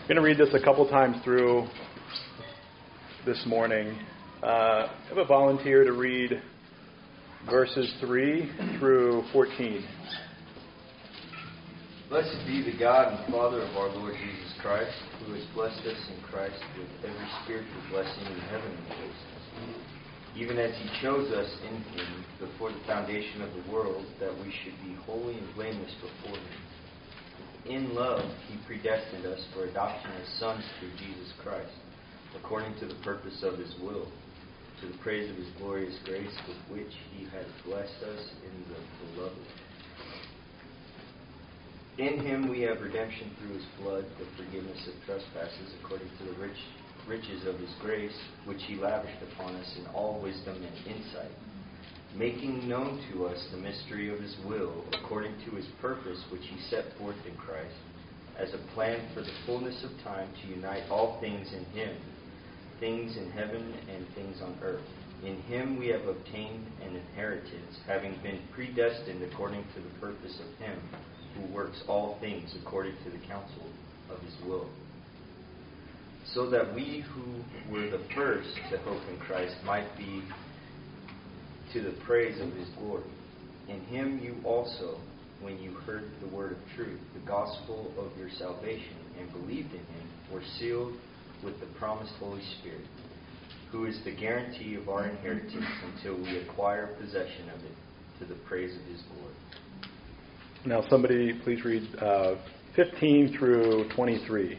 I'm going to read this a couple times through this morning. I have a volunteer to read verses 3 through 14. Blessed be the God and Father of our Lord Jesus Christ, who has blessed us in Christ with every spiritual blessing in heavenly places, even as He chose us in Him before the foundation of the world, that we should be holy and blameless before Him. In love, He predestined us for adoption as sons through Jesus Christ, according to the purpose of His will, to the praise of His glorious grace with which He has blessed us in the Beloved. In Him we have redemption through His blood, the forgiveness of trespasses, according to the riches of His grace, which He lavished upon us in all wisdom and insight, making known to us the mystery of His will, according to His purpose, which He set forth in Christ, as a plan for the fullness of time to unite all things in Him, things in heaven and things on earth. In Him we have obtained an inheritance, having been predestined according to the purpose of Him who works all things according to the counsel of His will, so that we who were the first to hope in Christ might be to the praise of His glory. In Him you also, when you heard the word of truth, the gospel of your salvation, and believed in Him, were sealed with the promised Holy Spirit, who is the guarantee of our inheritance until we acquire possession of it, to the praise of His glory. Now somebody please read 15 through 23.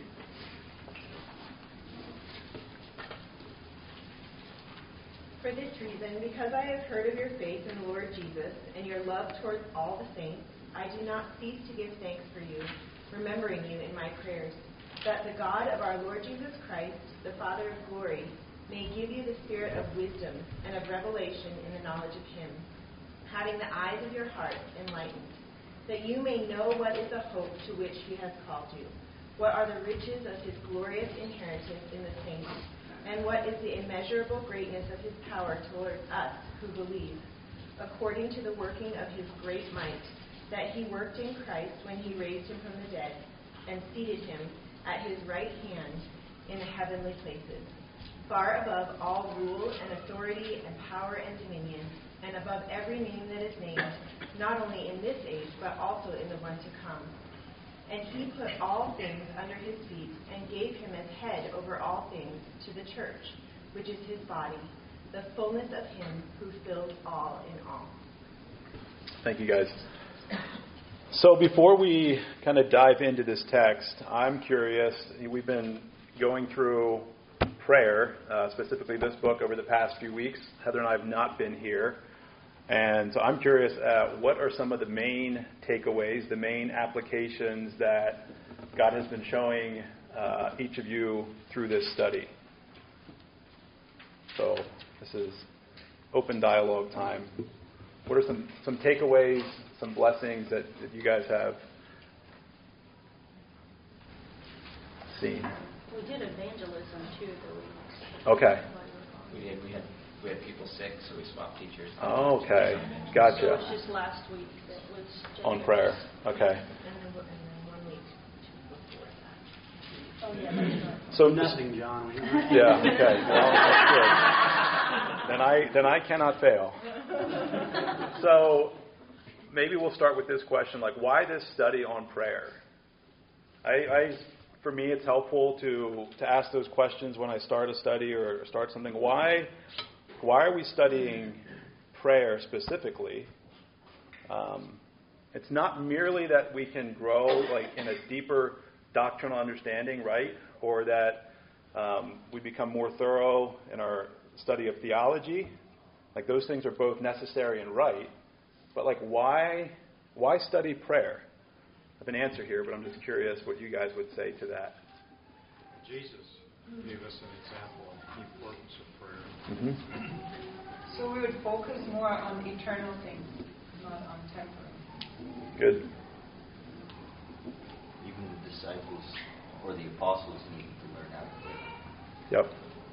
For this reason, because I have heard of your faith in the Lord Jesus and your love towards all the saints, I do not cease to give thanks for you, remembering you in my prayers, that the God of our Lord Jesus Christ, the Father of glory, may give you the spirit of wisdom and of revelation in the knowledge of Him, having the eyes of your hearts enlightened, that you may know what is the hope to which He has called you, what are the riches of His glorious inheritance in the saints, and what is the immeasurable greatness of His power toward us who believe, according to the working of His great might, that He worked in Christ when He raised Him from the dead, and seated Him at His right hand in the heavenly places, far above all rule and authority and power and dominion, and above every name that is named, not only in this age, but also in the one to come. And He put all things under His feet, and gave Him as head over all things to the church, which is His body, the fullness of Him who fills all in all. Thank you, guys. So before we kind of dive into this text, I'm curious. We've been going through prayer, specifically this book, over the past few weeks. Heather and I have not been here. And so I'm curious, what are some of the main takeaways, the main applications that God has been showing each of you through this study? So this is open dialogue time. What are some takeaways, some blessings that you guys have seen? We did evangelism too, though. Okay. We had people sick, so we swapped teachers. Oh, okay. Gotcha. So it was just last week that was on prayer. Okay. And then 1 week before that. Oh, yeah, that's right. So Nothing, John. Yeah. Okay. Well, that's good. Then I cannot fail. So maybe we'll start with this question: like, why this study on prayer? For me, it's helpful to ask those questions when I start a study or start something. Why are we studying prayer specifically? It's not merely that we can grow like in a deeper doctrinal understanding, right? Or that we become more thorough in our study of theology. Like those things are both necessary and right. But like why study prayer? I have an answer here, but I'm just curious what you guys would say to that. Jesus gave us an example of the importance of prayer. Mm-hmm. So we would focus more on eternal things, not on temporal. Good. Even the disciples or the apostles needed to learn how to pray. Yep.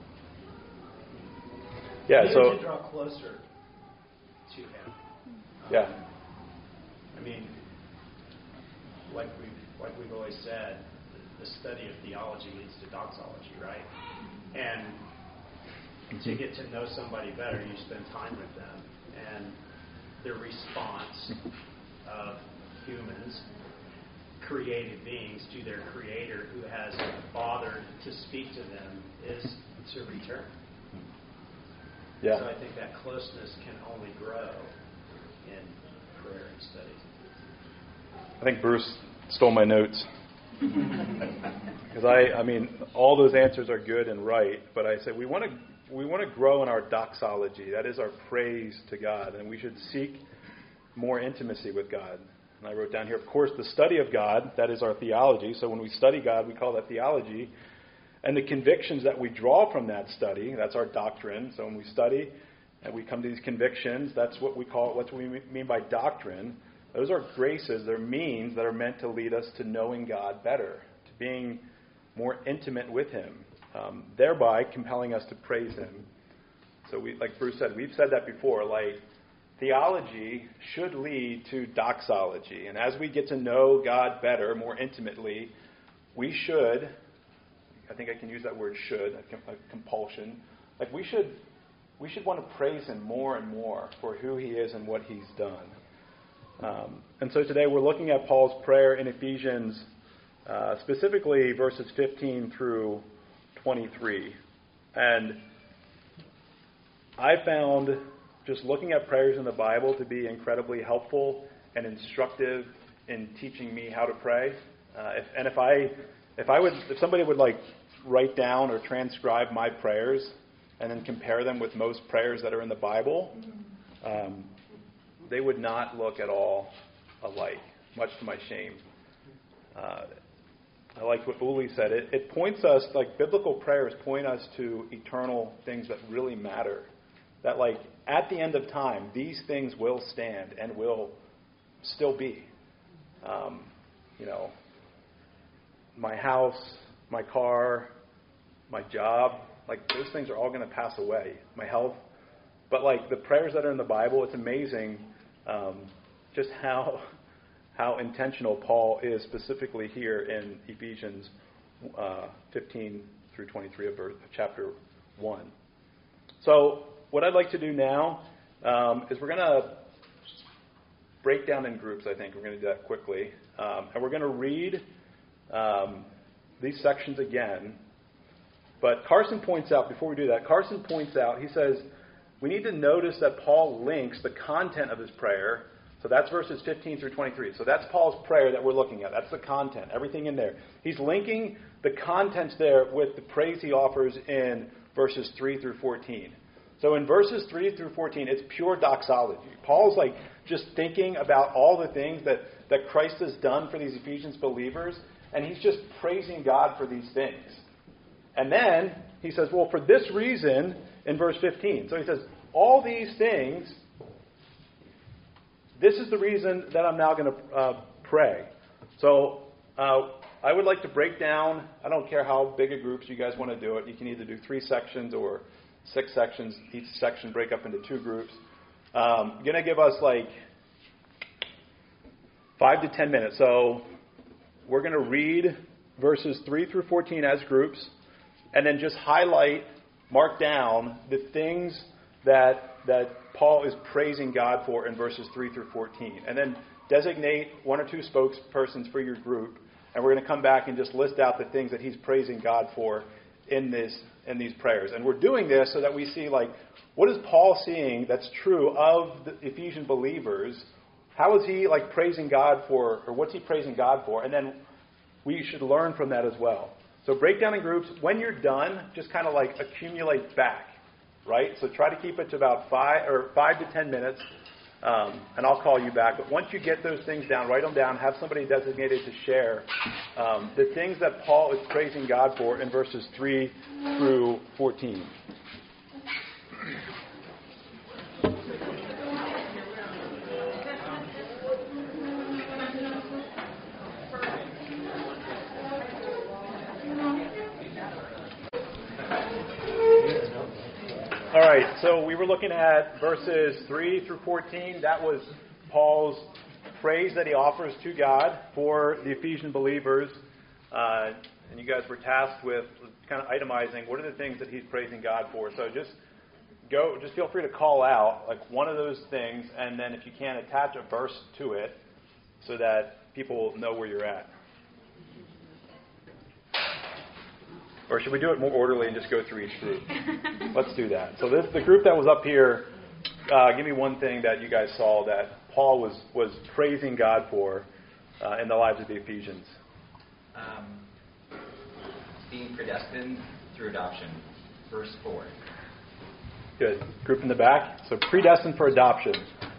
Yeah. We So need to draw closer to Him. Yeah. I mean, like we've always said, the study of theology leads to doxology, right? And to get to know somebody better, you spend time with them. And the response of humans, created beings, to their Creator who has bothered to speak to them is to return. Yeah. So I think that closeness can only grow in prayer and study. I think Bruce stole my notes. Because I mean, all those answers are good and right, but I said we want to grow in our doxology. That is our praise to God, and we should seek more intimacy with God. And I wrote down here, of course, the study of God, that is our theology. So when we study God, we call that theology. And the convictions that we draw from that study, that's our doctrine. So when we study and we come to these convictions, that's what we call, what we mean by doctrine. Those are graces, they're means that are meant to lead us to knowing God better, to being more intimate with Him, thereby compelling us to praise Him. So we, like Bruce said, we've said that before, like theology should lead to doxology. And as we get to know God better, more intimately, we should, I think I can use that word should, a compulsion, like we should want to praise Him more and more for who He is and what He's done. And so today we're looking at Paul's prayer in Ephesians, specifically verses 15 through 23. And I found just looking at prayers in the Bible to be incredibly helpful and instructive in teaching me how to pray. If somebody would like write down or transcribe my prayers and then compare them with most prayers that are in the Bible, they would not look at all alike, much to my shame. I like what Uli said. It points us, like biblical prayers point us to eternal things that really matter. That like at the end of time, these things will stand and will still be. My house, my car, my job, like those things are all going to pass away. My health. But like the prayers that are in the Bible, it's amazing just how intentional Paul is specifically here in Ephesians 15 through 23 of chapter 1. So what I'd like to do now is we're going to break down in groups, I think. We're going to do that quickly. And we're going to read these sections again. But Carson points out, before we do that, he says, we need to notice that Paul links the content of his prayer. So that's verses 15 through 23. So that's Paul's prayer that we're looking at. That's the content, everything in there. He's linking the contents there with the praise he offers in verses 3 through 14. So in verses 3 through 14, it's pure doxology. Paul's like just thinking about all the things that Christ has done for these Ephesians believers, and he's just praising God for these things. And then he says, well, for this reason, in verse 15. So he says, all these things, this is the reason that I'm now going to pray. So I would like to break down, I don't care how big a groups you guys want to do it. You can either do 3 sections or 6 sections. Each section break up into 2 groups. I'm going to give us like 5 to 10 minutes. So we're going to read verses 3 through 14 as groups, and then just highlight, mark down the things that Paul is praising God for in verses 3 through 14. And then designate 1 or 2 spokespersons for your group, and we're going to come back and just list out the things that he's praising God for in these prayers. And we're doing this so that we see, like, what is Paul seeing that's true of the Ephesian believers? How is he, like, praising God for, or what's he praising God for? And then we should learn from that as well. So break down in groups. When you're done, just kind of, like, accumulate back, right? So try to keep it to about 5 to 10 minutes, and I'll call you back. But once you get those things down, write them down. Have somebody designated to share the things that Paul is praising God for in verses 3 through 14. All right, so we were looking at verses 3 through 14. That was Paul's praise that he offers to God for the Ephesian believers. and you guys were tasked with kind of itemizing what are the things that he's praising God for. So just feel free to call out like one of those things, and then if you can, attach a verse to it so that people know where you're at. Or should we do it more orderly and just go through each group? Let's do that. So the group that was up here, give me one thing that you guys saw that Paul was praising God for in the lives of the Ephesians. Being predestined through adoption. Verse 4. Good. Group in the back. So predestined for adoption.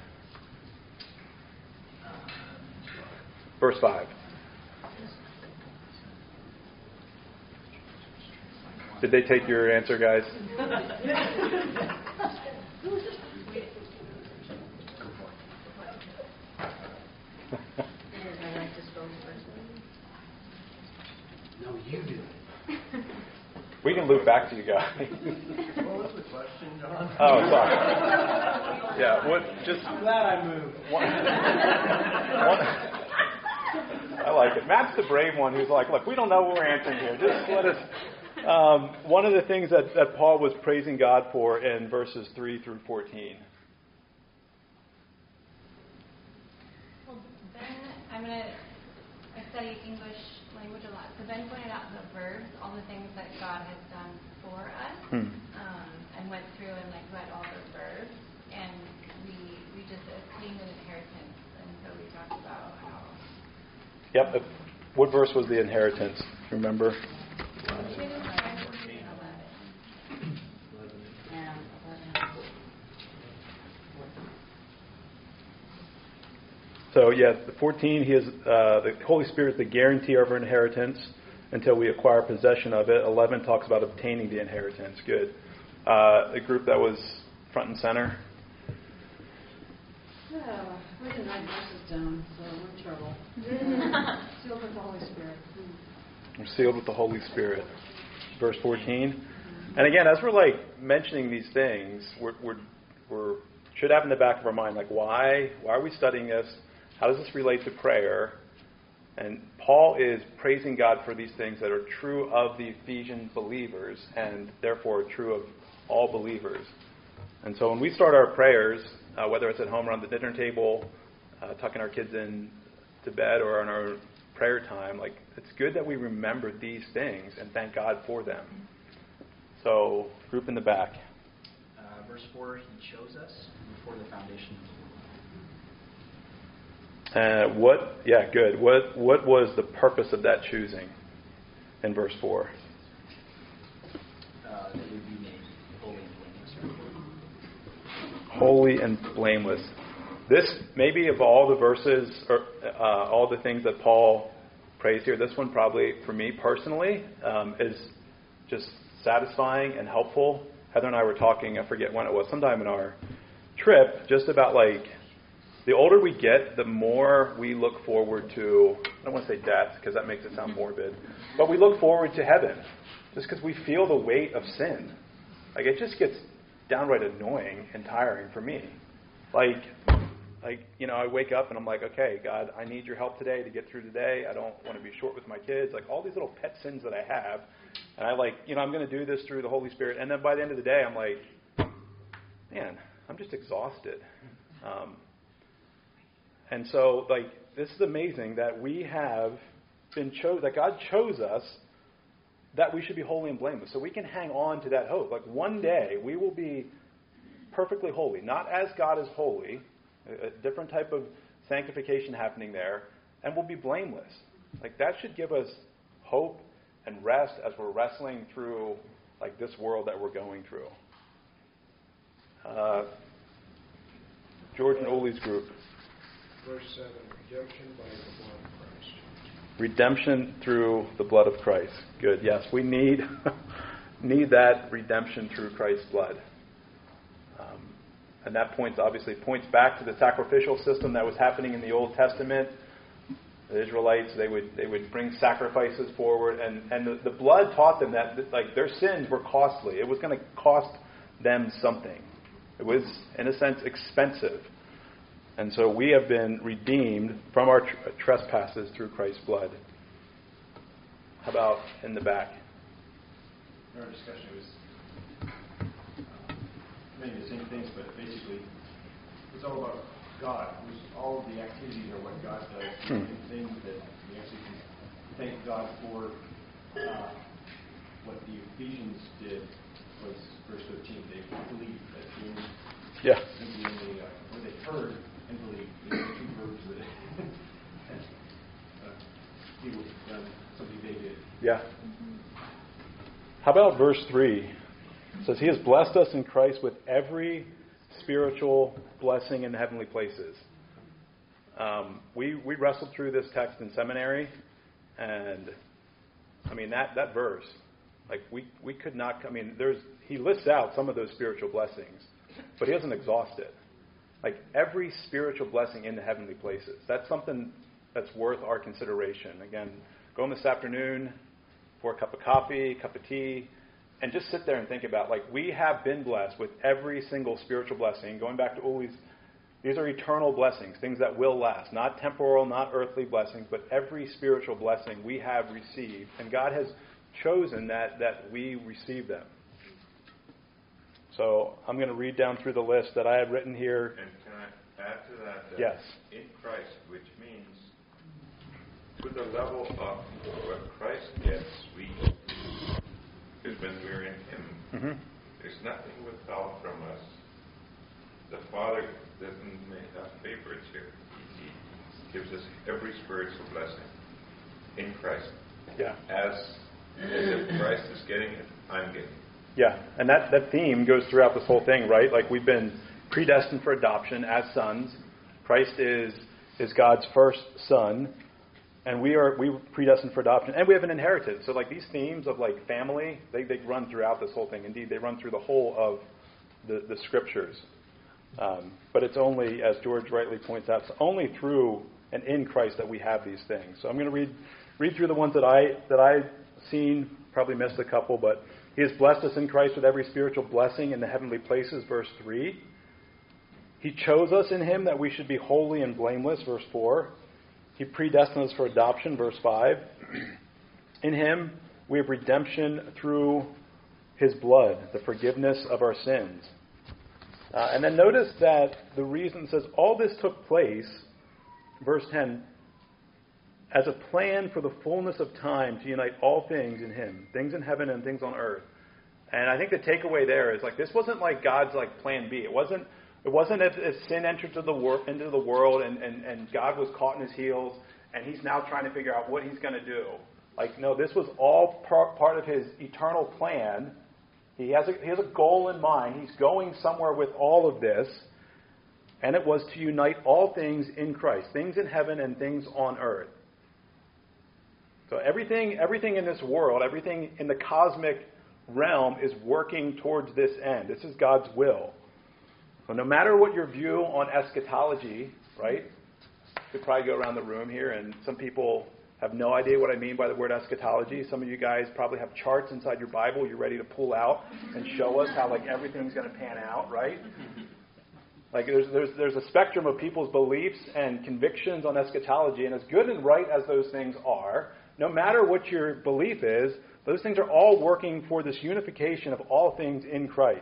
Verse 5. Did they take your answer, guys? No, you do. We can loop back to you guys. What was the question, John? Oh, sorry. Yeah, I'm glad I moved. I like it. Matt's the brave one who's like, look, we don't know what we're answering here. Just let us. One of the things that Paul was praising God for in verses 3 through 14. Well, Ben, I study English language a lot. So Ben pointed out the verbs, all the things that God has done for us, and went through and read all the verbs, and we just attained an inheritance, and so we talked about how. Yep. What verse was the inheritance? Remember? So, the 14, he is the Holy Spirit is the guarantee of our inheritance until we acquire possession of it. 11 talks about obtaining the inheritance. Good. The group that was front and center. Well, we didn't write verses down, so we're in trouble. Sealed with the Holy Spirit. We're sealed with the Holy Spirit. Verse 14. And again, as we're mentioning these things, we're should have in the back of our mind, why are we studying this? How does this relate to prayer? And Paul is praising God for these things that are true of the Ephesian believers and therefore true of all believers. And so when we start our prayers, whether it's at home around the dinner table, tucking our kids in to bed, or on our prayer time, it's good that we remember these things and thank God for them. So, group in the back. Verse 4, he chose us before the foundation of the world. Good. What was the purpose of that choosing in verse 4? That we be made holy and blameless. Holy and blameless. This, maybe of all the verses, or all the things that Paul praised here, this one probably, for me personally, is just satisfying and helpful. Heather and I were talking, I forget when it was, sometime in our trip, just about the older we get, the more we look forward to, I don't want to say death because that makes it sound morbid, but we look forward to heaven just because we feel the weight of sin. It just gets downright annoying and tiring for me. I wake up and I'm like, okay, God, I need your help today to get through the day. I don't want to be short with my kids. All these little pet sins that I have. And I'm going to do this through the Holy Spirit. And then by the end of the day, I'm like, man, I'm just exhausted. And so, this is amazing that we have been chosen, that God chose us, that we should be holy and blameless. So we can hang on to that hope. One day, we will be perfectly holy. Not as God is holy, a different type of sanctification happening there, and we'll be blameless. That should give us hope and rest as we're wrestling through, this world that we're going through. George and Oli's group. Verse 7, redemption by the blood of Christ. Redemption through the blood of Christ. Good. Yes, we need that redemption through Christ's blood. And that points back to the sacrificial system that was happening in the Old Testament. The Israelites, they would bring sacrifices forward, and the blood taught them that their sins were costly. It was going to cost them something. It was, in a sense, expensive. And so we have been redeemed from our trespasses through Christ's blood. How about in the back? In our discussion, it was many of the same things, but basically, it's all about God. All of the activities are what God does, and things that we actually can thank God for. What the Ephesians did was verse 13. They believed that being what they heard and believed. These are two verbs that people have done something they did. Yeah. How about verse 3? It says, He has blessed us in Christ with every spiritual blessing in the heavenly places. We wrestled through this text in seminary, and I mean that verse, like we could not. I mean, he lists out some of those spiritual blessings, but he doesn't exhaust it. Like every spiritual blessing in the heavenly places. That's something that's worth our consideration. Again, go home this afternoon for a cup of coffee, cup of tea, and just sit there and think about, like, we have been blessed with every single spiritual blessing. Going back to Uli's, these are eternal blessings, things that will last. Not temporal, not earthly blessings, but every spiritual blessing we have received. And God has chosen that we receive them. So I'm going to read down through the list that I had written here. And can I add to that? Yes. In Christ, which means to the level of what Christ gets, is when we're in Him. There's nothing withheld from us. The Father doesn't make us favorites here. He gives us every spiritual blessing in Christ. Yeah. As if Christ is getting it, I'm getting it. Yeah, and that theme goes throughout this whole thing, right? Like we've been predestined for adoption as sons. Christ is God's first son, and we were predestined for adoption, and we have an inheritance. So like these themes of like family, they run throughout this whole thing. Indeed, they run through the whole of the scriptures. But it's only, as George rightly points out, it's only through and in Christ that we have these things. So I'm going to read through the ones that I've seen. Probably missed a couple, but He has blessed us in Christ with every spiritual blessing in the heavenly places, verse 3. He chose us in Him that we should be holy and blameless, verse 4. He predestined us for adoption, verse 5. In Him we have redemption through His blood, the forgiveness of our sins. And then notice that the reason says all this took place, verse 10, as a plan for the fullness of time to unite all things in Him, things in heaven and things on earth. And I think the takeaway there is like this wasn't like God's like plan B. It wasn't as sin entered into the world and God was caught in His heels and He's now trying to figure out what He's going to do. Like no, this was all part of His eternal plan. He has a goal in mind. He's going somewhere with all of this, and it was to unite all things in Christ, things in heaven and things on earth. So everything in this world, everything in the cosmic realm is working towards this end. This is God's will. So no matter what your view on eschatology, right? You could probably go around the room here, and some people have no idea what I mean by the word eschatology. Some of you guys probably have charts inside your Bible you're ready to pull out and show us how like everything's going to pan out, right? Like there's a spectrum of people's beliefs and convictions on eschatology, and as good and right as those things are, no matter what your belief is, those things are all working for this unification of all things in Christ.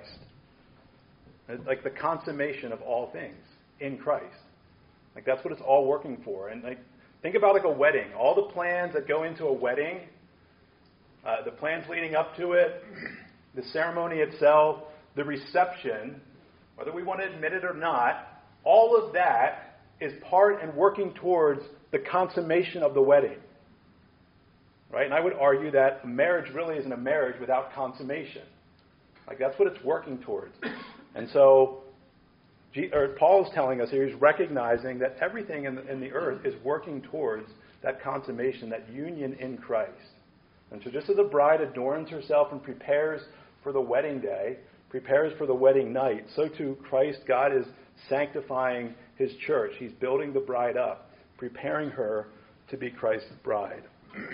It's like the consummation of all things in Christ. Like that's what it's all working for. And like think about like a wedding. All the plans that go into a wedding, the plans leading up to it, the ceremony itself, the reception, whether we want to admit it or not, all of that is part and working towards the consummation of the wedding. Right? And I would argue that marriage really isn't a marriage without consummation. Like that's what it's working towards. And so Paul is telling us here, he's recognizing that everything in the earth is working towards that consummation, that union in Christ. And so just as a bride adorns herself and prepares for the wedding day, prepares for the wedding night, so too Christ, God is sanctifying His church. He's building the bride up, preparing her to be Christ's bride.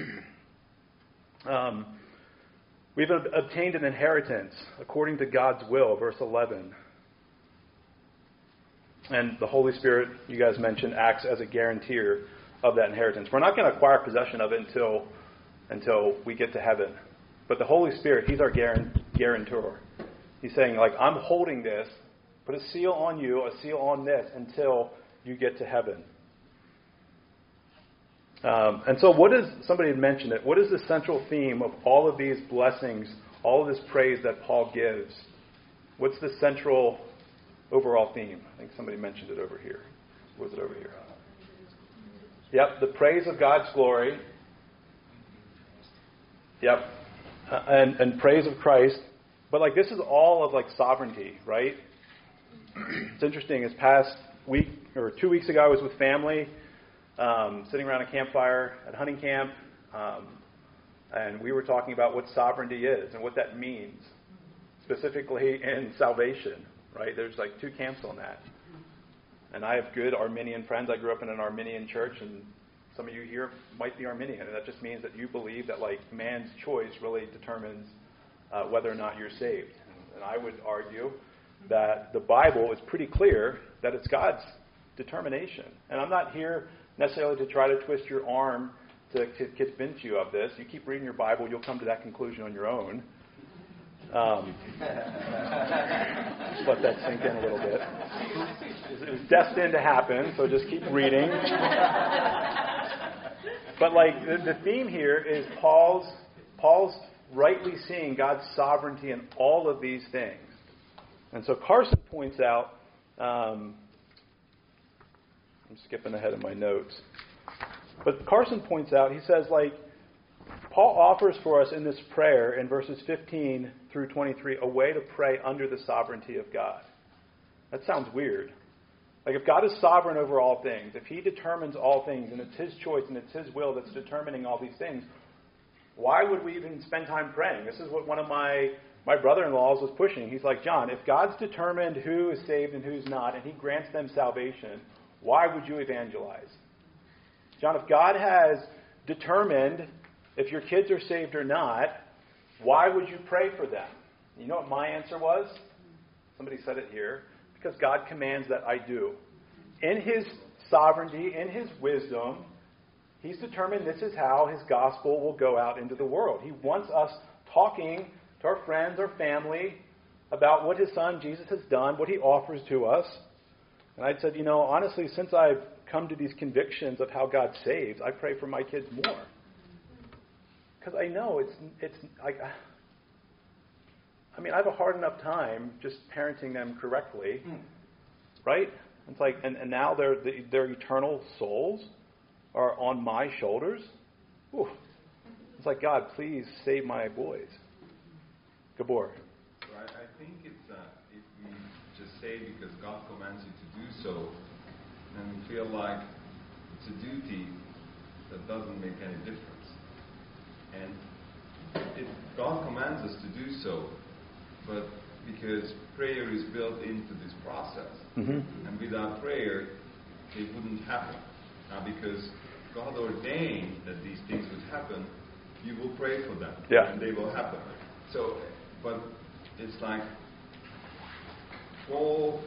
We've obtained an inheritance according to God's will, verse 11. And the Holy Spirit, you guys mentioned, acts as a guarantor of that inheritance. We're not going to acquire possession of it until until we get to heaven. But the Holy Spirit, He's our guarantor. He's saying, like, I'm holding this, put a seal on you, a seal on this, until you get to heaven. And so somebody had mentioned it, what is the central theme of all of these blessings, all of this praise that Paul gives? What's the central overall theme? I think somebody mentioned it over here. Was it over here? Yep, the praise of God's glory. Yep, and praise of Christ. But like this is all of like sovereignty, right? It's interesting. This past week or 2 weeks ago, I was with family, sitting around a campfire at hunting camp, and we were talking about what sovereignty is and what that means, specifically in salvation. Right? There's like two camps on that. And I have good Arminian friends. I grew up in an Arminian church, and some of you here might be Arminian, and that just means that you believe that like man's choice really determines whether or not you're saved. And I would argue that the Bible is pretty clear that it's God's determination. And I'm not here necessarily to try to twist your arm to convince you of this. You keep reading your Bible, you'll come to that conclusion on your own. Just let that sink in a little bit. It was destined to happen, so just keep reading. But like the theme here is Paul's rightly seeing God's sovereignty in all of these things. And so Carson points out, I'm skipping ahead of my notes, but Carson points out, he says like, Paul offers for us in this prayer in verses 15 through 23 a way to pray under the sovereignty of God. That sounds weird. Like if God is sovereign over all things, if He determines all things, and it's His choice and it's His will that's determining all these things, why would we even spend time praying? This is what one of my brother-in-laws was pushing. He's like, John, if God's determined who is saved and who's not, and He grants them salvation, why would you evangelize? John, if God has determined if your kids are saved or not, why would you pray for them? You know what my answer was? Somebody said it here. Because God commands that I do. In His sovereignty, in His wisdom, He's determined this is how His gospel will go out into the world. He wants us talking to our friends, our family, about what His Son Jesus has done, what He offers to us. And I said, honestly, since I've come to these convictions of how God saves, I pray for my kids more. Because I know it's like, I have a hard enough time just parenting them correctly, right? It's like, and now their eternal souls are on my shoulders. Ooh. It's like, God, please save my boys. Gabor. Right. I think it's if we just say because God commands you to do so, then we feel like it's a duty that doesn't make any difference. And God commands us to do so, but because prayer is built into this process, and without prayer, it wouldn't happen. Now, because God ordained that these things would happen, you will pray for them, and they will happen. So, but it's like Paul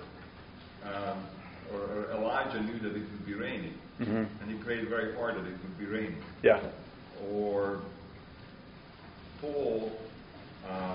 or Elijah knew that it would be raining, and he prayed very hard that it would be raining. Yeah. Or Paul, I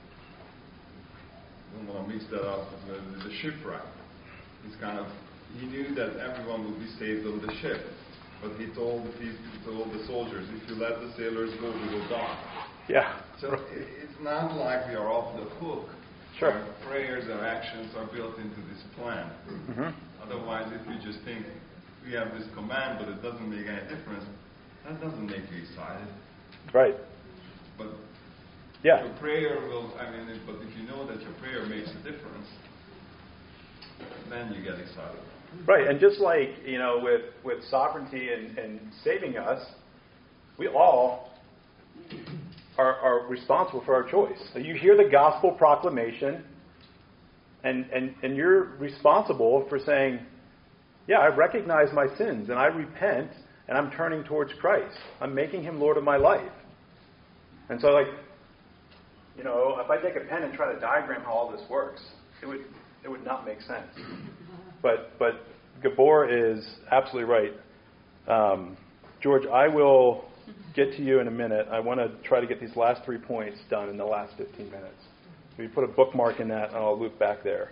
don't want to mix that up, the shipwreck. He knew that everyone would be saved on the ship, but he told the soldiers, if you let the sailors go, we will die. Yeah. So it's not like we are off the hook. Sure. Our prayers, our actions are built into this plan. Otherwise, if you just think we have this command, but it doesn't make any difference, that doesn't make you excited. Right. But your prayer will, but if you know that your prayer makes a difference, then you get excited. Right, and just like, with sovereignty and saving us, we all are responsible for our choice. So you hear the gospel proclamation, and you're responsible for saying, yeah, I recognize my sins, and I repent, and I'm turning towards Christ. I'm making Him Lord of my life. And so, if I take a pen and try to diagram how all this works, it would not make sense. But Gabor is absolutely right. George, I will get to you in a minute. I want to try to get these last 3 points done in the last 15 minutes. So you put a bookmark in that, and I'll loop back there.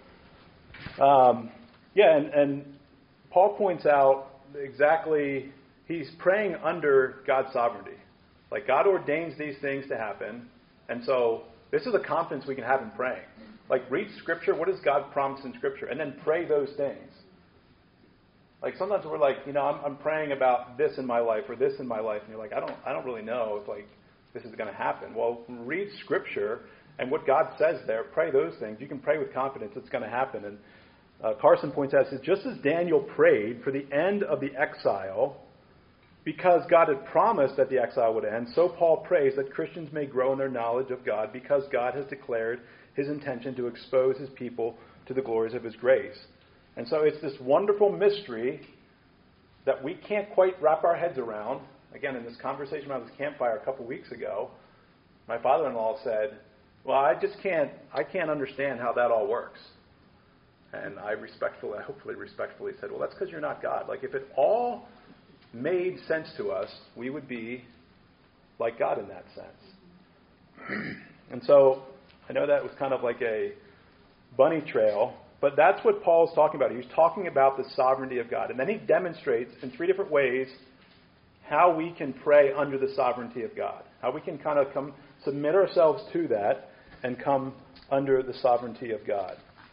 And Paul points out exactly, he's praying under God's sovereignty. Like, God ordains these things to happen, and so this is a confidence we can have in praying. Like, read Scripture. What does God promise in Scripture? And then pray those things. Like, sometimes we're like, I'm praying about this in my life or this in my life, and you're like, I don't really know if like this is going to happen. Well, read Scripture and what God says there. Pray those things. You can pray with confidence it's going to happen. And Carson points out, says, just as Daniel prayed for the end of the exile, because God had promised that the exile would end, so Paul prays that Christians may grow in their knowledge of God, because God has declared his intention to expose his people to the glories of his grace. And so it's this wonderful mystery that we can't quite wrap our heads around. Again, in this conversation around this campfire a couple weeks ago, my father-in-law said, well, I can't understand how that all works. And I hopefully respectfully said, well, that's because you're not God. Like, if it all made sense to us, we would be like God in that sense. And so I know that was kind of like a bunny trail, but that's what Paul's talking about. He's talking about the sovereignty of God. And then he demonstrates in 3 different ways how we can pray under the sovereignty of God, how we can kind of submit ourselves to that and come under the sovereignty of God.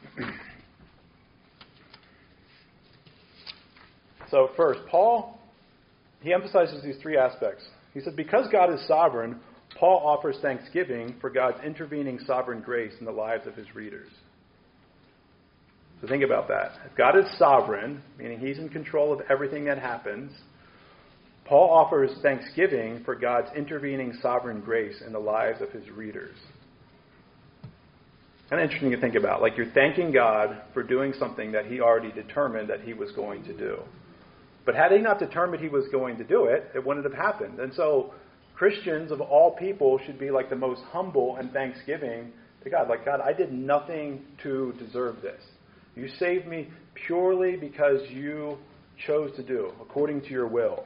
So first, Paul, he emphasizes these 3 aspects. He said, because God is sovereign, Paul offers thanksgiving for God's intervening sovereign grace in the lives of his readers. So think about that. If God is sovereign, meaning he's in control of everything that happens, Paul offers thanksgiving for God's intervening sovereign grace in the lives of his readers. Kind of interesting to think about. Like, you're thanking God for doing something that he already determined that he was going to do. But had he not determined he was going to do it, it wouldn't have happened. And so Christians of all people should be like the most humble and thanksgiving to God. Like, God, I did nothing to deserve this. You saved me purely because you chose to do, according to your will.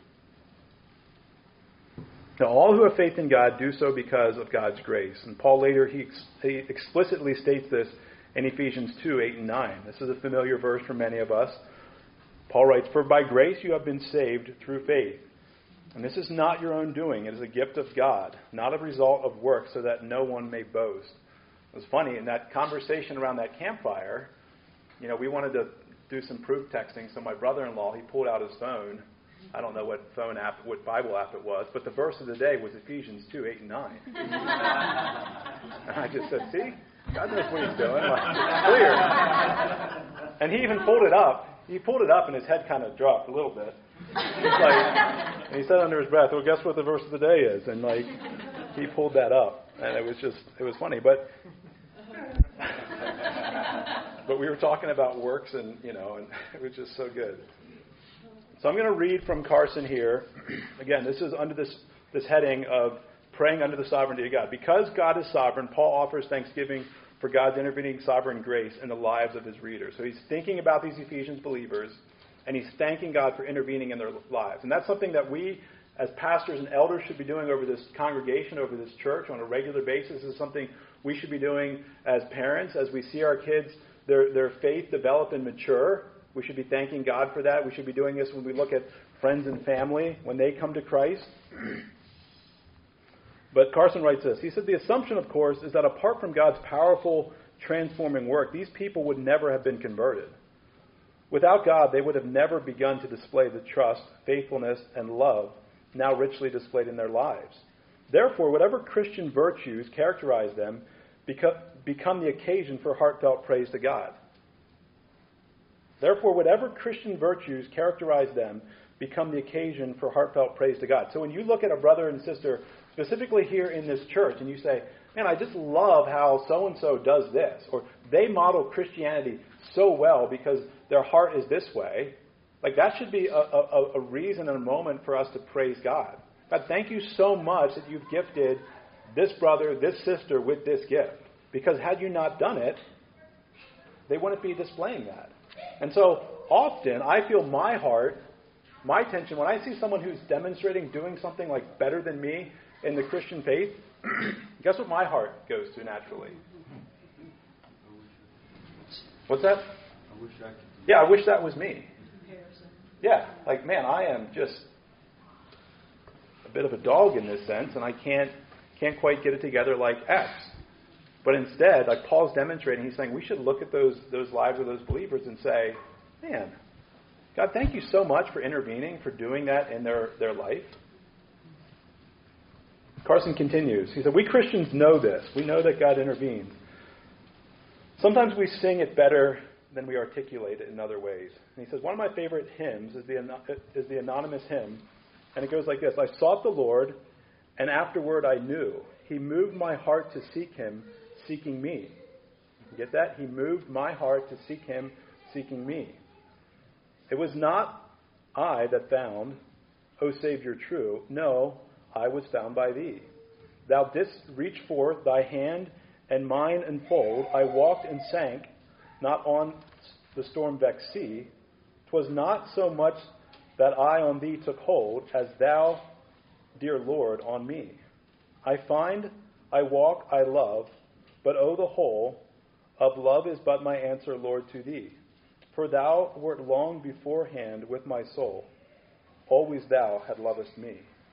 Now, all who have faith in God do so because of God's grace. And Paul later, he explicitly states this in Ephesians 2, 8 and 9. This is a familiar verse for many of us. Paul writes, for by grace you have been saved through faith. And this is not your own doing. It is a gift of God, not a result of work, so that no one may boast. It was funny, in that conversation around that campfire, we wanted to do some proof texting. So my brother-in-law, he pulled out his phone. I don't know what Bible app it was, but the verse of the day was Ephesians 2, 8 and 9. And I just said, see, God knows what he's doing. Like, it's clear. And he even pulled it up. He pulled it up and his head kind of dropped a little bit. And he said under his breath, well, guess what the verse of the day is? And he pulled that up. And it was funny. But we were talking about works and it was just so good. So I'm going to read from Carson here. Again, this is under this heading of praying under the sovereignty of God. Because God is sovereign, Paul offers thanksgiving for God's intervening sovereign grace in the lives of his readers. So he's thinking about these Ephesians believers, and he's thanking God for intervening in their lives. And that's something that we, as pastors and elders, should be doing over this congregation, over this church on a regular basis. This is something we should be doing as parents, as we see our kids, their faith develop and mature. We should be thanking God for that. We should be doing this when we look at friends and family, when they come to Christ. But Carson writes this. He said, the assumption, of course, is that apart from God's powerful transforming work, these people would never have been converted. Without God, they would have never begun to display the trust, faithfulness, and love now richly displayed in their lives. Therefore, whatever Christian virtues characterize them become the occasion for heartfelt praise to God. Therefore, whatever Christian virtues characterize them become the occasion for heartfelt praise to God. So when you look at a brother and sister, specifically here in this church, and you say, man, I just love how so-and-so does this, or they model Christianity so well because their heart is this way, like that should be a reason and a moment for us to praise God. God, thank you so much that you've gifted this brother, this sister with this gift. Because had you not done it, they wouldn't be displaying that. And so often I feel my heart my attention, when I see someone who's demonstrating doing something like better than me in the Christian faith, guess what my heart goes to naturally? What's that? Yeah, I wish that was me. Yeah, like, man, I am just a bit of a dog in this sense, and I can't quite get it together like X. But instead, like Paul's demonstrating, he's saying we should look at those lives of those believers and say, man, God, thank you so much for intervening, for doing that in their life. Carson continues. He said, we Christians know this. We know that God intervenes. Sometimes we sing it better than we articulate it in other ways. And he says, one of my favorite hymns is the anonymous hymn, and it goes like this. I sought the Lord, and afterward I knew. He moved my heart to seek him, seeking me. You get that? He moved my heart to seek him, seeking me. It was not I that found, O Savior true. No, I was found by thee. Thou didst reach forth thy hand and mine enfold. I walked and sank, not on the storm-vexed sea. 'Twas not so much that I on thee took hold, as thou, dear Lord, on me. I find, I walk, I love, but oh, the whole of love is but my answer, Lord, to thee. For thou wert long beforehand with my soul. Always thou had lovest me.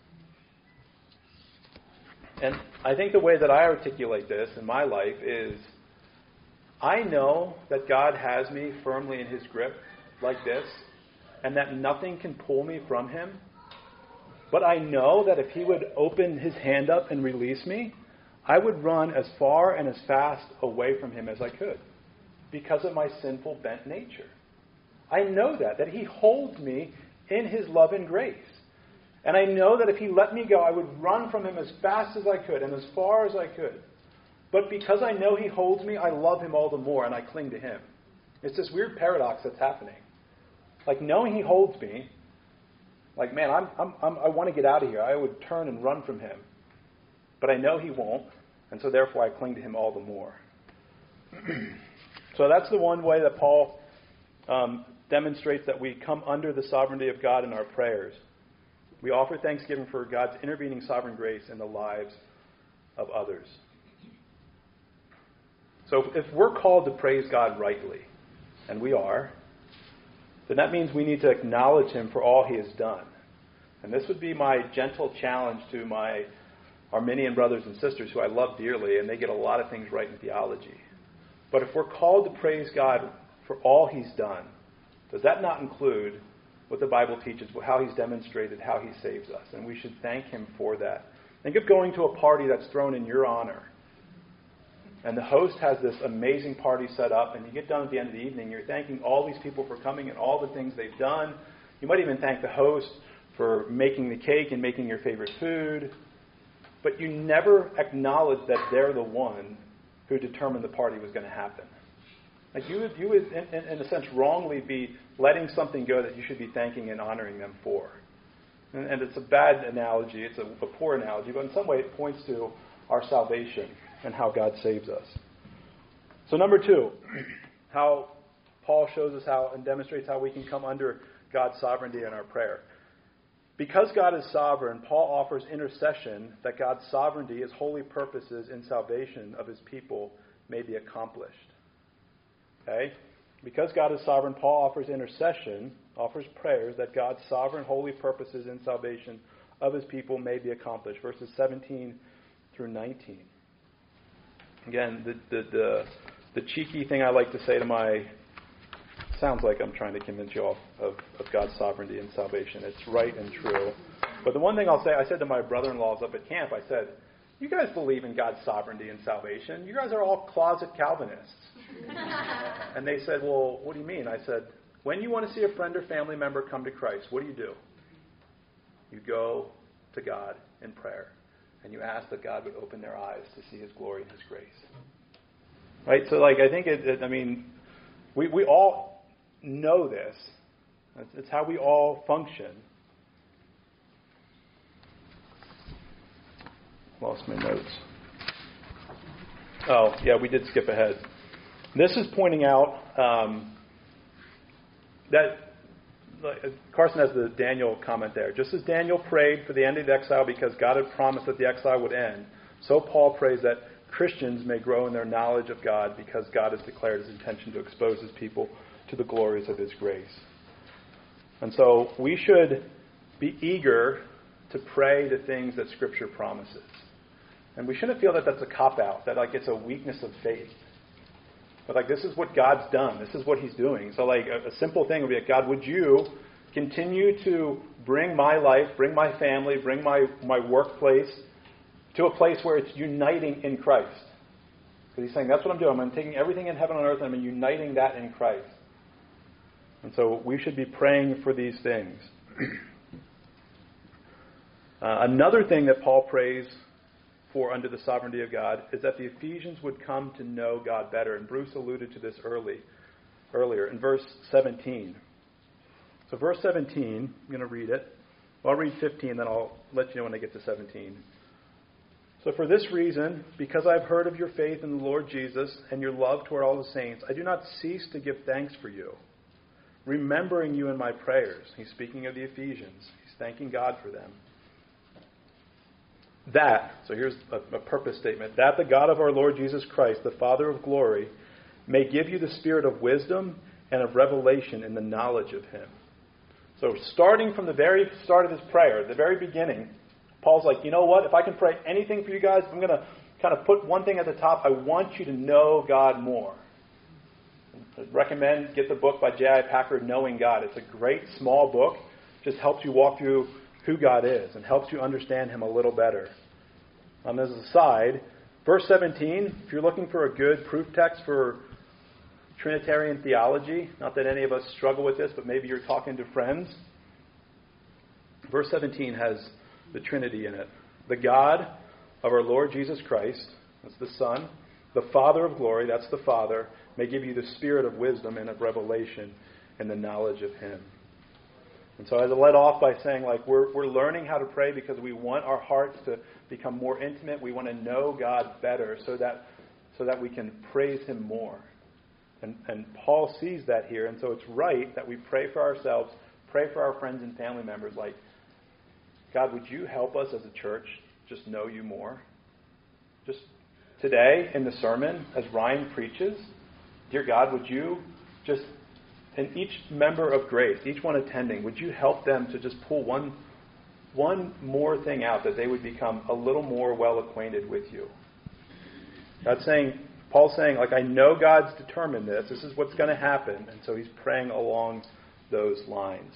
And I think the way that I articulate this in my life is, I know that God has me firmly in his grip like this, and that nothing can pull me from him. But I know that if he would open his hand up and release me, I would run as far and as fast away from him as I could because of my sinful bent nature. I know that he holds me in his love and grace. And I know that if he let me go, I would run from him as fast as I could and as far as I could. But because I know he holds me, I love him all the more and I cling to him. It's this weird paradox that's happening. Like knowing he holds me, like, man, I want to get out of here. I would turn and run from him. But I know he won't, and so therefore I cling to him all the more. So that's the one way that Paul demonstrates that we come under the sovereignty of God in our prayers. We offer thanksgiving for God's intervening sovereign grace in the lives of others. So if we're called to praise God rightly, and we are, then that means we need to acknowledge him for all he has done. And this would be my gentle challenge to my Arminian brothers and sisters who I love dearly, and they get a lot of things right in theology. But if we're called to praise God for all he's done, does that not include what the Bible teaches, how he's demonstrated how he saves us? And we should thank him for that. Think of going to a party that's thrown in your honor. And the host has this amazing party set up, and you get done at the end of the evening, you're thanking all these people for coming and all the things they've done. You might even thank the host for making the cake and making your favorite food. But you never acknowledge that they're the one who determined the party was going to happen. Like you would in a sense, wrongly be letting something go that you should be thanking and honoring them for. And it's a bad analogy. It's a poor analogy. But in some way, it points to our salvation and how God saves us. So number 2, how Paul shows us how and demonstrates how we can come under God's sovereignty in our prayer. Because God is sovereign, Paul offers intercession that God's sovereignty, his holy purposes in salvation of his people may be accomplished. Okay? Because God is sovereign, Paul offers intercession, offers prayers that God's sovereign, holy purposes in salvation of his people may be accomplished. Verses 17 through 19. Again, the cheeky thing I like to say to my... Sounds like I'm trying to convince you all of God's sovereignty and salvation. It's right and true. But the one thing I'll say, I said to my brother-in-laws up at camp, I said, you guys believe in God's sovereignty and salvation. You guys are all closet Calvinists. And they said, well, what do you mean? I said, when you want to see a friend or family member come to Christ, what do? You go to God in prayer. And you ask that God would open their eyes to see his glory and his grace. Right? So, I think we all know this. It's how we all function. Lost my notes. Oh, yeah, we did skip ahead. This is pointing out that Carson has the Daniel comment there. Just as Daniel prayed for the end of the exile because God had promised that the exile would end, so Paul prays that Christians may grow in their knowledge of God because God has declared his intention to expose his people to the glories of his grace. And so we should be eager to pray the things that Scripture promises. And we shouldn't feel that that's a cop-out, that like it's a weakness of faith. But like this is what God's done. This is what he's doing. So like a simple thing would be like, God, would you continue to bring my life, bring my family, bring my workplace to a place where it's uniting in Christ? Because he's saying, that's what I'm doing. I'm taking everything in heaven and earth and I'm uniting that in Christ. And so we should be praying for these things. Another thing that Paul prays for under the sovereignty of God is that the Ephesians would come to know God better. And Bruce alluded to this earlier in verse 17. So verse 17, I'm going to read it. Well, I'll read 15, then I'll let you know when I get to 17. So for this reason, because I've heard of your faith in the Lord Jesus and your love toward all the saints, I do not cease to give thanks for you, remembering you in my prayers. He's speaking of the Ephesians. He's thanking God for them. That, so here's a purpose statement, that the God of our Lord Jesus Christ, the Father of glory, may give you the spirit of wisdom and of revelation in the knowledge of him. So starting from the very start of his prayer, the very beginning, Paul's like, you know what? If I can pray anything for you guys, I'm going to kind of put one thing at the top. I want you to know God more. I'd recommend get the book by J.I. Packer, Knowing God. It's a great small book. Just helps you walk through who God is and helps you understand him a little better. As an aside, verse 17, if you're looking for a good proof text for Trinitarian theology, not that any of us struggle with this, but maybe you're talking to friends, verse 17 has the Trinity in it. The God of our Lord Jesus Christ, that's the Son, the Father of glory, that's the Father, may give you the spirit of wisdom and of revelation and the knowledge of him. And so I led off by saying, like, we're learning how to pray because we want our hearts to become more intimate. We want to know God better so that we can praise him more. And Paul sees that here. And so it's right that we pray for ourselves, pray for our friends and family members. Like, God, would you help us as a church just know you more? Just today in the sermon, as Ryan preaches, dear God, would you just... And each member of Grace, each one attending, would you help them to just pull one more thing out, that they would become a little more well acquainted with you? Paul's saying, like, I know God's determined this. This is what's going to happen. And so he's praying along those lines.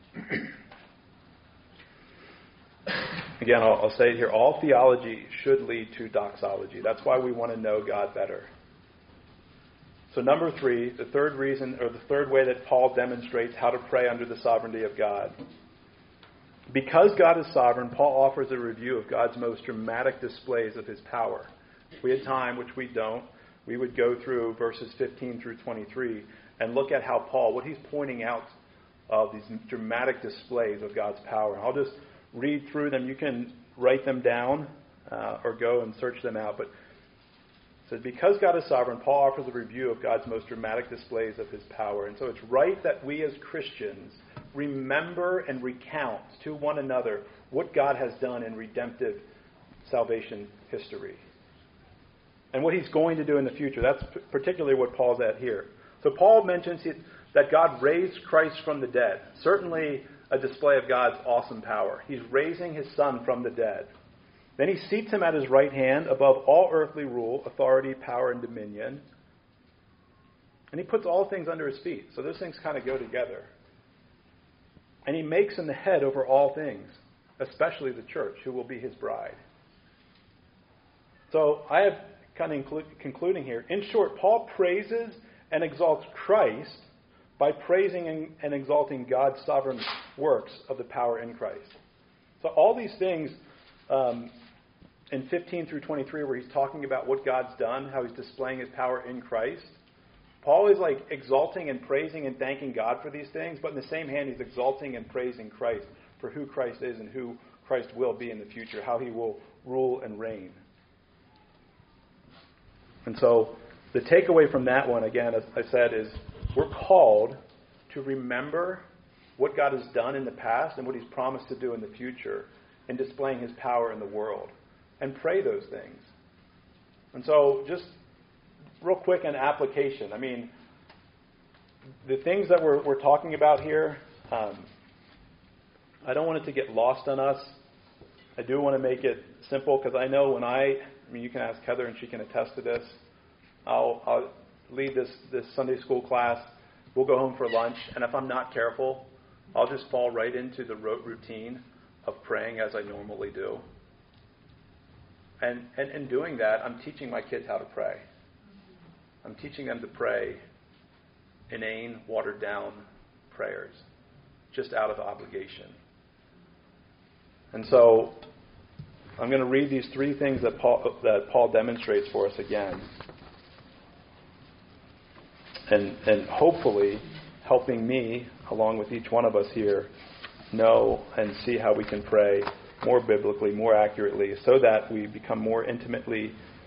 Again, I'll say it here. All theology should lead to doxology. That's why we want to know God better. So number 3, the third reason, or the third way that Paul demonstrates how to pray under the sovereignty of God. Because God is sovereign, Paul offers a review of God's most dramatic displays of his power. If we had time, which we don't, we would go through verses 15 through 23 and look at how Paul, what he's pointing out of these dramatic displays of God's power. I'll just read through them. You can write them down or go and search them out, but so because God is sovereign, Paul offers a review of God's most dramatic displays of his power. And so it's right that we as Christians remember and recount to one another what God has done in redemptive salvation history. And what he's going to do in the future. That's particularly what Paul's at here. So Paul mentions that God raised Christ from the dead. Certainly a display of God's awesome power. He's raising his Son from the dead. Then he seats him at his right hand above all earthly rule, authority, power, and dominion. And he puts all things under his feet. So those things kind of go together. And he makes him the head over all things, especially the church, who will be his bride. So I have kind of concluding here. In short, Paul praises and exalts Christ by praising and exalting God's sovereign works of the power in Christ. So all these things... in 15 through 23, where he's talking about what God's done, how he's displaying his power in Christ, Paul is like exalting and praising and thanking God for these things, but in the same hand, he's exalting and praising Christ for who Christ is and who Christ will be in the future, how he will rule and reign. And so the takeaway from that one, again, as I said, is we're called to remember what God has done in the past and what He's promised to do in the future in displaying His power in the world. And pray those things. And so just real quick an application. I mean, the things that we're talking about here, I don't want it to get lost on us. I do want to make it simple because I know when I mean, you can ask Heather and she can attest to this. I'll lead this Sunday school class. We'll go home for lunch, and if I'm not careful, I'll just fall right into the rote routine of praying as I normally do. And in doing that, I'm teaching my kids how to pray. I'm teaching them to pray inane, watered-down prayers, just out of obligation. And so I'm going to read these three things that Paul demonstrates for us again. And hopefully helping me, along with each one of us here, know and see how we can pray more biblically, more accurately, so that we become more intimately,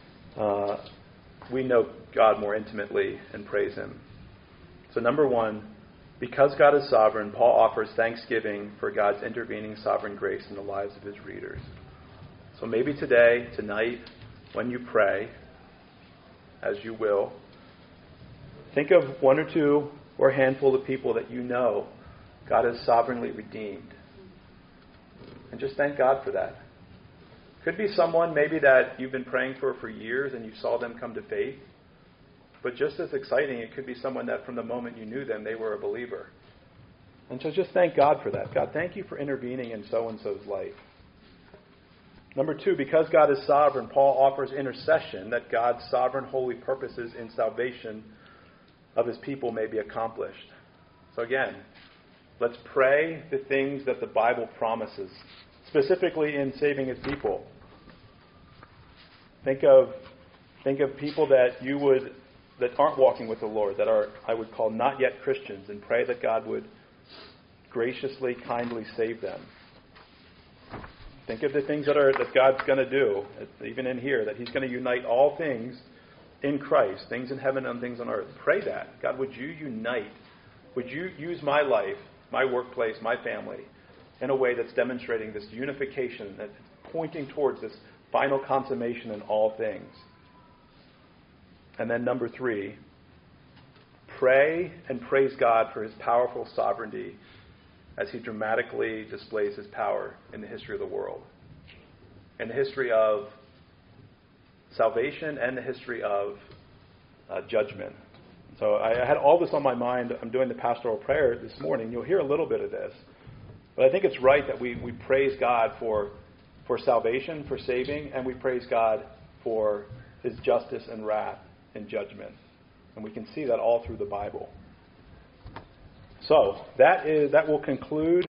we know God more intimately and praise Him. So number one, because God is sovereign, Paul offers thanksgiving for God's intervening sovereign grace in the lives of his readers. So maybe today, tonight, when you pray, as you will, think of one or two or a handful of people that you know God has sovereignly redeemed. And just thank God for that. Could be someone maybe that you've been praying for years and you saw them come to faith. But just as exciting, it could be someone that from the moment you knew them, they were a believer. And so just thank God for that. God, thank you for intervening in so-and-so's life. Number two, because God is sovereign, Paul offers intercession that God's sovereign holy purposes in salvation of his people may be accomplished. So again, let's pray the things that the Bible promises, specifically in saving his people. Think of people that aren't walking with the Lord, that are, I would call, not yet Christians, and pray that God would graciously, kindly save them. Think of the things that God's going to do, even in here, that He's going to unite all things in Christ, things in heaven and things on earth. Pray that. God, would you unite? Would you use my life, my workplace, my family, in a way that's demonstrating this unification, that's pointing towards this final consummation in all things? And then number three, pray and praise God for His powerful sovereignty as He dramatically displays His power in the history of the world, in the history of salvation and the history of judgment. So I had all this on my mind. I'm doing the pastoral prayer this morning. You'll hear a little bit of this. But I think it's right that we praise God for salvation, for saving, and we praise God for His justice and wrath and judgment. And we can see that all through the Bible. So that will conclude